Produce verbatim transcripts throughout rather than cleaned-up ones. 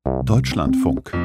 Deutschlandfunk.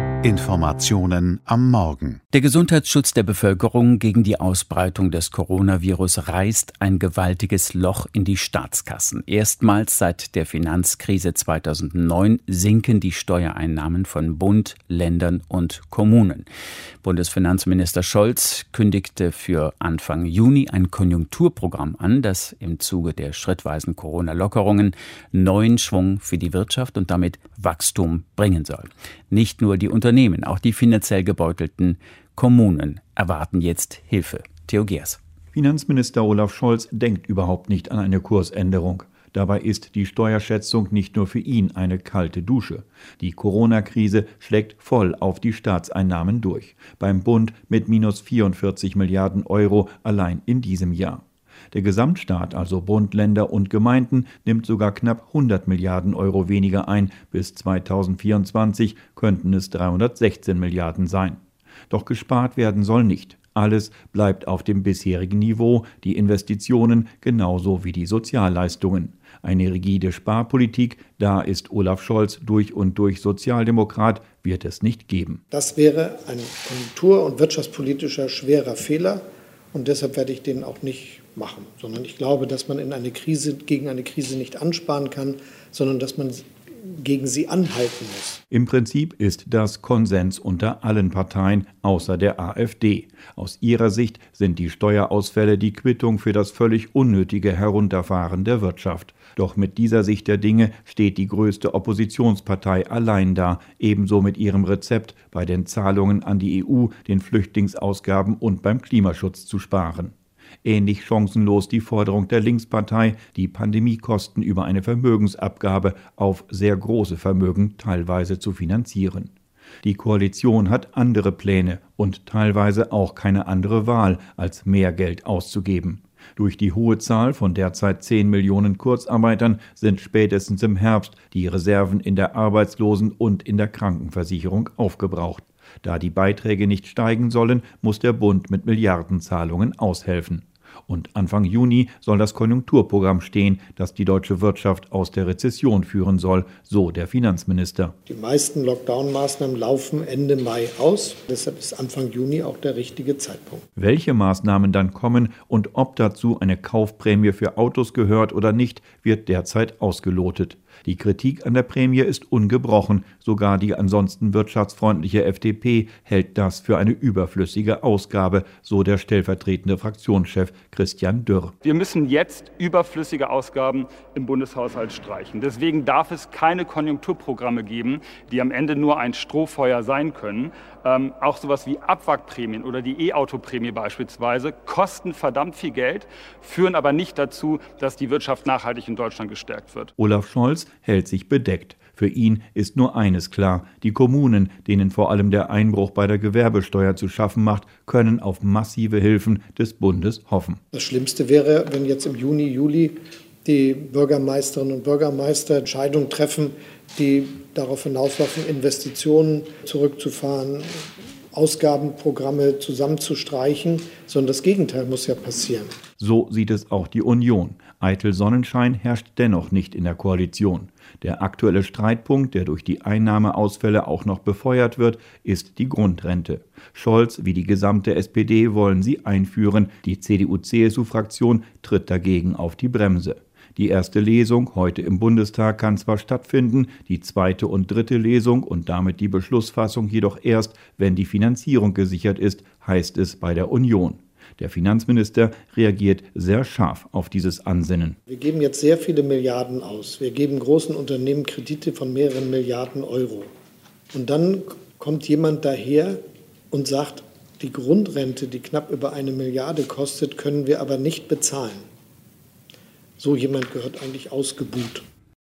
Informationen am Morgen. Der Gesundheitsschutz der Bevölkerung gegen die Ausbreitung des Coronavirus reißt ein gewaltiges Loch in die Staatskassen. Erstmals seit der Finanzkrise zweitausendneun sinken die Steuereinnahmen von Bund, Ländern und Kommunen. Bundesfinanzminister Scholz kündigte für Anfang Juni ein Konjunkturprogramm an, das im Zuge der schrittweisen Corona-Lockerungen neuen Schwung für die Wirtschaft und damit Wachstum bringen soll. Nicht nur die Unternehmen, auch die finanziell gebeutelten Kommunen erwarten jetzt Hilfe. Theo Geers. Finanzminister Olaf Scholz denkt überhaupt nicht an eine Kursänderung. Dabei ist die Steuerschätzung nicht nur für ihn eine kalte Dusche. Die Corona-Krise schlägt voll auf die Staatseinnahmen durch. Beim Bund mit minus vierundvierzig Milliarden Euro allein in diesem Jahr. Der Gesamtstaat, also Bund, Länder und Gemeinden, nimmt sogar knapp hundert Milliarden Euro weniger ein. Bis zweitausendvierundzwanzig könnten es dreihundertsechzehn Milliarden sein. Doch gespart werden soll nicht. Alles bleibt auf dem bisherigen Niveau, die Investitionen genauso wie die Sozialleistungen. Eine rigide Sparpolitik, da ist Olaf Scholz durch und durch Sozialdemokrat, wird es nicht geben. Das wäre ein konjunktur- und wirtschaftspolitischer schwerer Fehler und deshalb werde ich den auch nicht machen, sondern ich glaube, dass man in eine Krise, gegen eine Krise nicht ansparen kann, sondern dass man gegen sie anhalten muss. Im Prinzip ist das Konsens unter allen Parteien, außer der AfD. Aus ihrer Sicht sind die Steuerausfälle die Quittung für das völlig unnötige Herunterfahren der Wirtschaft. Doch mit dieser Sicht der Dinge steht die größte Oppositionspartei allein da, ebenso mit ihrem Rezept, bei den Zahlungen an die E U, den Flüchtlingsausgaben und beim Klimaschutz zu sparen. Ähnlich chancenlos die Forderung der Linkspartei, die Pandemiekosten über eine Vermögensabgabe auf sehr große Vermögen teilweise zu finanzieren. Die Koalition hat andere Pläne und teilweise auch keine andere Wahl, als mehr Geld auszugeben. Durch die hohe Zahl von derzeit zehn Millionen Kurzarbeitern sind spätestens im Herbst die Reserven in der Arbeitslosen- und in der Krankenversicherung aufgebraucht. Da die Beiträge nicht steigen sollen, muss der Bund mit Milliardenzahlungen aushelfen. Und Anfang Juni soll das Konjunkturprogramm stehen, das die deutsche Wirtschaft aus der Rezession führen soll, so der Finanzminister. Die meisten Lockdown-Maßnahmen laufen Ende Mai aus. Deshalb ist Anfang Juni auch der richtige Zeitpunkt. Welche Maßnahmen dann kommen und ob dazu eine Kaufprämie für Autos gehört oder nicht, wird derzeit ausgelotet. Die Kritik an der Prämie ist ungebrochen. Sogar die ansonsten wirtschaftsfreundliche F D P hält das für eine überflüssige Ausgabe, so der stellvertretende Fraktionschef Christian Dürr. Wir müssen jetzt überflüssige Ausgaben im Bundeshaushalt streichen. Deswegen darf es keine Konjunkturprogramme geben, die am Ende nur ein Strohfeuer sein können. Ähm, auch sowas wie Abwrackprämien oder die E-Auto-Prämie beispielsweise kosten verdammt viel Geld, führen aber nicht dazu, dass die Wirtschaft nachhaltig in Deutschland gestärkt wird. Olaf Scholz hält sich bedeckt. Für ihn ist nur eines klar: Die Kommunen, denen vor allem der Einbruch bei der Gewerbesteuer zu schaffen macht, können auf massive Hilfen des Bundes hoffen. Das Schlimmste wäre, wenn jetzt im Juni, Juli die Bürgermeisterinnen und Bürgermeister Entscheidungen treffen, die darauf hinauslaufen, Investitionen zurückzufahren, Ausgabenprogramme zusammenzustreichen, sondern das Gegenteil muss ja passieren. So sieht es auch die Union. Eitel Sonnenschein herrscht dennoch nicht in der Koalition. Der aktuelle Streitpunkt, der durch die Einnahmeausfälle auch noch befeuert wird, ist die Grundrente. Scholz wie die gesamte S P D wollen sie einführen. Die C D U C S U-Fraktion tritt dagegen auf die Bremse. Die erste Lesung heute im Bundestag kann zwar stattfinden, die zweite und dritte Lesung und damit die Beschlussfassung jedoch erst, wenn die Finanzierung gesichert ist, heißt es bei der Union. Der Finanzminister reagiert sehr scharf auf dieses Ansinnen. Wir geben jetzt sehr viele Milliarden aus. Wir geben großen Unternehmen Kredite von mehreren Milliarden Euro. Und dann kommt jemand daher und sagt, die Grundrente, die knapp über eine Milliarde kostet, können wir aber nicht bezahlen. So jemand gehört eigentlich ausgebuht.